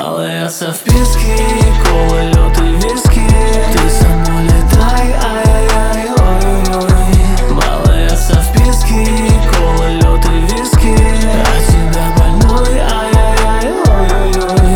Малая со вписки, кола, лед и виски. Ты со мной летай, ай-яй-яй, ой-ой-ой. Малая со вписки, кола, лед и виски. От тебя больной, ай-яй-яй, ой-ой-ой.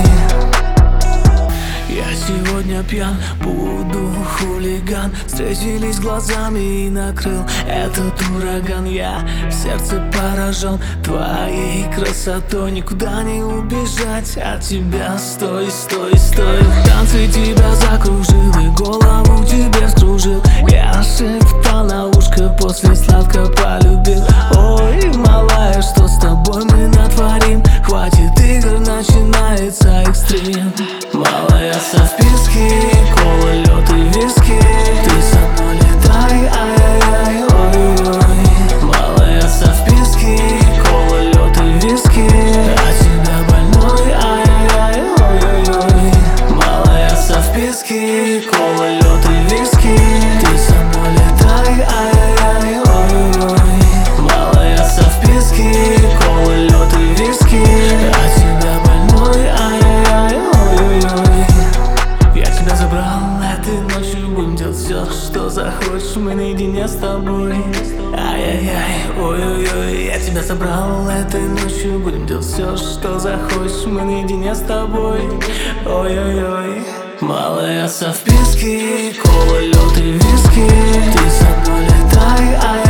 Я сегодня пьян, буду хулиган. Встретились глазами и накрыл этот ураган. Я в сердце поражен твоей красотой. Никуда не убежать от тебя. Стой, стой, стой. В танце тебя закружил и голову тебе вскружил. Я шептал на ушко, после сладко полюбил. Ой, малая, что с тобой мы натворим? Хватит игр, начинается экстрим. Малая со вписки, кола, лед и виски. Ты со мной летай, ай-яй-яй, ой-ой-ой. Малая со вписки, кола, лед и виски. От тебя больной, ай-яй-яй, ой-ой-ой. Малая со вписки, кола, лед и виски. Ты со мной летай, ай-яй-яй, ой-ой-ой. Малая со вписки, кола, лед и виски. От тебя больной, ай-яй-яй, ой-ой-ой. Я тебя забрал этой ночью, будем делать все, что захочешь. Мы наедине с тобой, ай-яй-яй, ой-ой-ой. Я тебя забрал этой ночью, будем делать все, что захочешь. Мы наедине с тобой, ой-ой-ой. Малая со вписки, кола, лед и виски. Ты со мной летай, ай-яй-яй.